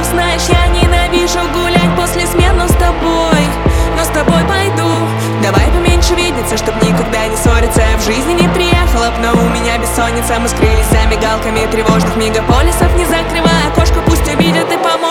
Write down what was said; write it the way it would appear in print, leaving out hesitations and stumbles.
Знаешь, я ненавижу гулять после смен, но с тобой пойду. Давай поменьше видеться, чтоб никогда не ссориться. В жизни не приехала б, но у меня бессонница. Мы скрылись за мигалками тревожных мегаполисов. Не закрывай окошко, пусть увидят и помогут.